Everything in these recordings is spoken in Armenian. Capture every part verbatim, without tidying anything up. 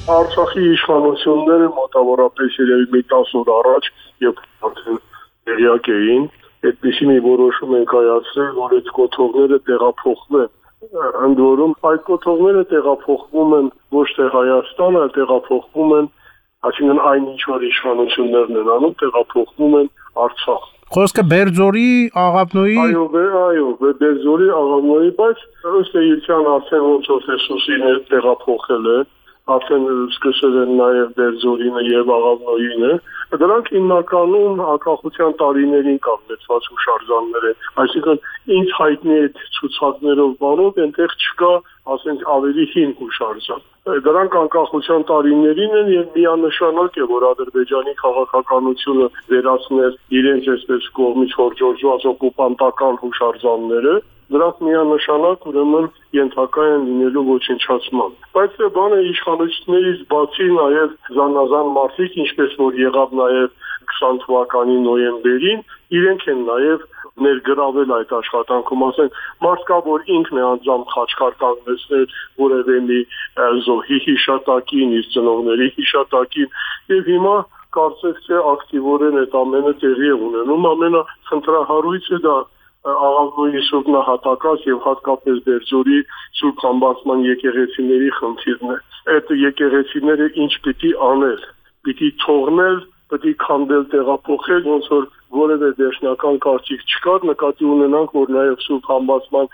Արցախի իշխանությունները մոտավորապես երևի մի տասը օր առաջ երբ արդեն տեղյակ էին, այդպիսի մի որոշում են կայացրել, որ այդ կոթողները տեղափոխվեն։ Ընդ որում այդ կոթողները տեղափոխվում են ոչ թե Հայաստան, այլ տեղափոխվում են, այսինքն այն ինչ որ իշխանություններն են անում, տեղափոխվում են Արցախ։ Խոսքը Բերձորի, Աղավնոյի։ Այո, այո, Բերձորի, Աղավնոյի, բայց ըստ էության արդեն ոնց որ Սուսինը տեղափոխել է, արդեն սկսել են նաև Բերձորինը եւ Աղավնոյինը։ Դրանք հիմնականում անկախության տարիներին կազմեցված հուշարձաններ են, այսինքն ինձ հայտնի այդ ցուցակներով բանով այնտեղ չկա, ասենք ավելի հին հուշարձան։ Դրանք անկախության տարիներին են եւ միանշանակ է, որ Ադրբեջանի քաղաքականությունը վերացնել իրենց այսպես կողմից հորժորժված օկուպանտական հուշարձանները, դրանք միանշանակ ուրեմն ենթակա են լինելու ոչնչացման։ Բայց դա բանը իշխանություններից բացի նաև զանազան մարդիկ, ինչպես որ եղավ նաև քսան թվականի նոյեմբերին, իրենք են նաև ներգրավել այդ աշխատանքում, ասենք, մարդ կա, որ ինքն է անձամբ խաչքար կանգնեցնել որևէ մի զոհի հիշատակին, իր ծնողների հիշատակին, եւ հիմա կարծես թե ակտիվորեն այդ ամենը տեղի է ունենում, ամենախնդրահարույցը դա Աղավնոյի Սուրբ Նահատակած եւ հատկապես Բերձորի Սուրբ Համբարձման եկեղեցիների խնդիրն է։ Այդ եկեղեցիները ինչ պիտի անել, պիտի թողնել, պիտի քանդել, տեղափոխել, ոնց որ որևէ դերշնական կարծիք չկար, նկատի ունենանք, որ նաեւ Սուրբ Համբարձման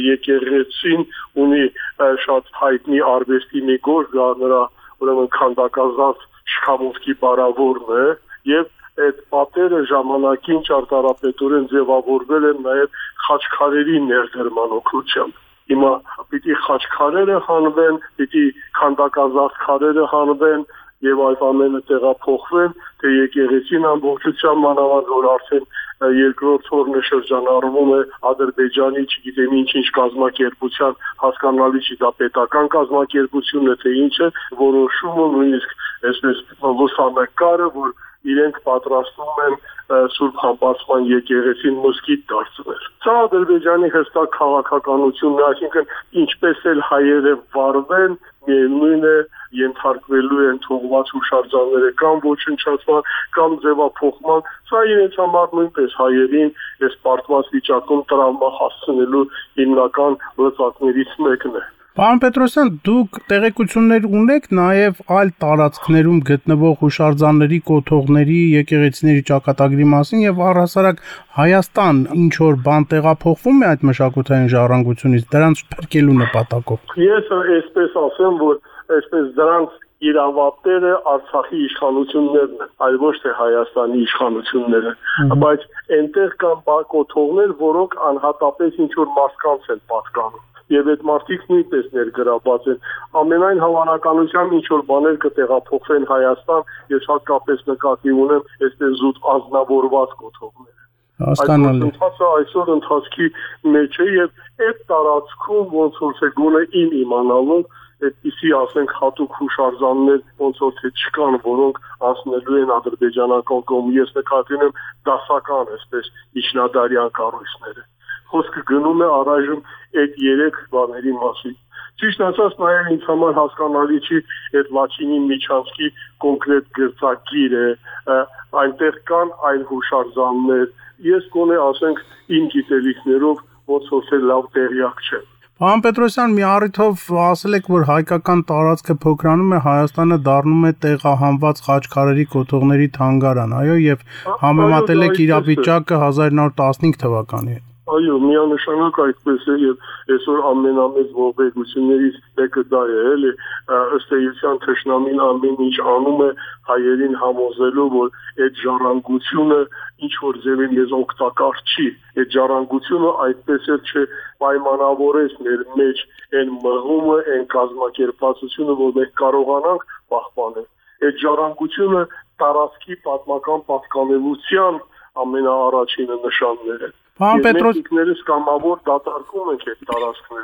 եկեղեցին ունի շատ հայտնի արվեստի մի գործ, դա նրա ուրեմն քանդակազատ շքամուտքի բարավորն է եւ այդ պատերը ժամանակին ճարտարապետորեն ձևավորվել են նաև խաչքարերի ներդրման օգնությամբ։ Հիմա պիտի խաչքարերը հանվեն, պիտի քանդակազարդ քարերը հանվեն եւ այդ ամենը տեղափոխվեն, թե եկեղեցին ամբողջությամբ մանավանդ որ արդեն երկրորդ օրը շրջանառվում է Ադրբեջանի, չգիտեմ ինչ-ինչ կազմակերպության, հասկանալի չի դա պետական կազմակերպությունն է, թե ինչ է, որոշումը նույնիսկ այսպես լուսանկարը, որ իրենք պատրաստում են Սուրբ Համբարձման եկեղեցին մզկիթ դարձնել։ Սա Ադրբեջանի հստակ քաղաքականությունն է, այսինքն ինչպես էլ հայերը վարվեն, միևնույն է ենթարկվելու են թողված հուշարձանները կամ ոչնչացման, կամ ձևափոխման, սա իրենց համար նույնպես հայերին այս պարտված վիճակում տրավմա հասցնելու հիմնական լծակներից մեկն է։ Պարոն Պետրոսյան, դուք տեղեկություններ ունեք նաև այլ տարածքներում գտնվող հուշարձանների, կոթողների, եկեղեցիների ճակատագրի մասին եւ առհասարակ Հայաստան ինչ որ բան տեղափոխվում է այդ մշակութային ժառանգությունից, դրանց փրկելու նպատակով։ Ես այսպես ասեմ, որ այսպես դրանց իրավապետերը Արցախի իշխանություններն են, այլ ոչ թե Հայաստանի իշխանությունները, բայց այնտեղ կան կոթողներ, որոնք անհատապես ինչ որ մարդկանց են պատկանում։ Եվ այդ մարդիկ նույնպես ներգրաված են։ Ամենայն հավանականությամբ ինչ որ բաներ կտեղափոխվեն Հայաստան, ես հատկապես նկատի ունեմ այսպես զուտ ազնվորված կոթողներ։ Հասկանալի։ Այդ այսօր ընթացքի մեջ է եւ այդ տարածքում ոնց որ թե գոնե իմ իմանալով այդպիսի ասենք հատուկ հուշարձաններ ոնց որ թե չկան, որոնք անցնելու են ադրբեջանական կողմը։ Ես նկատի ունեմ դասական այսպես միջնադարյան կառույցները։ Խոսքը գնում է առայժմ այդ երեք բաների մասին։ Ճիշտ ասած, նաև ինձ համար հասկանալի չի այդ Լաչինի Միչանսկի կոնկրետ գրծակիր է, այնտեղ կան այլ հուշարձաններ։ Ես գոնե ասենք իմ գիտելիքներով ոնց որ թե լավ տեղյակ չեմ։ Պարոն Պետրոսյան, մի առիթով ասել եք, որ հայկական տարածքը փոքրանում է, Հայաստանը դառնում է տեղահանված խաչքարերի կոթողների թանգարան, այո, եւ համեմատել եք իրավիճակը հազար նորը տասնհինգ թվականի հետ։ Այո, միանշանակ այդպես է եւ այսօր ամենամեծ ողբերգություններից մեկը դա է, էլի ըստ էության թշնամին ամեն ինչ անում է հայերին համոզելու, որ այդ ժառանգությունը ինչ որ ձևին ես օգտակար չի, այդ ժառանգությունը այդպես էլ չէ պայմանավորես մեր մեջ այն մղումը, այն կազմակերպվածությունը, որ մենք կարողանանք պահպանել։ Այդ ժառանգությունը տարածքի պատմական պատկանելության ամենաառաջինը նշաններ է։ Պարոն Պետրոս, մենք կամավոր դատարկում ենք այդ տարածքները։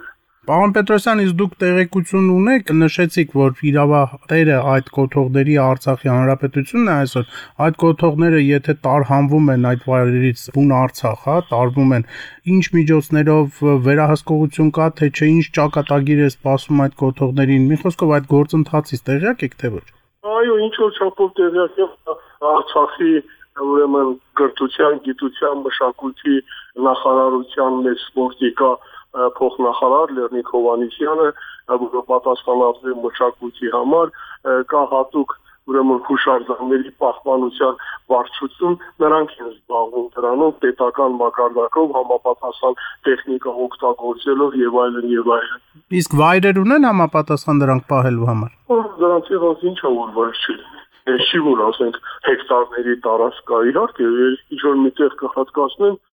Պարոն Պետրոսյան, իսկ դուք տեղեկություն ունեք, նշեցիք, որ իրավատերը այդ կոթողների Արցախի Հանրապետությունն է այսօր, այդ կոթողները եթե տարհանվում են այդ վայրերից բուն Արցախ, հա, տարվում են, ինչ միջոցներով վերահսկողություն կա, թե չէ, ինչ ճակատագիր է սպասում այդ կոթողներին, մի խոսքով այդ գործընթացից տեղյակ եք, թե ոչ։ Այո, ինչ որ չափով տեղյակ եմ, Արցախի ուրեմն կրթության, գիտության, մշակույթի նախարարության մեջ սպորտիկա փոխնախարար Լեռնիկ Հովհաննիսյանը, որը պատասխանատու է մշակույթի համար, կա հատուկ ուրեմն հուշարձանների պահպանության վարչություն, նրանք են զբաղվում դրանով պետական մակարդակով համապատասխան տեխնիկա օգտագործելով եւ այլն եւ այլն։ Իսկ վայրեր ունեն համապատասխան դրանք պահելու համար։ Դրանցից ինչ է որ վայր չի։ Չի որ ասենք հեկտարների տարածք կա իհարկե, ինչ որ միտեղ կհատկացնեն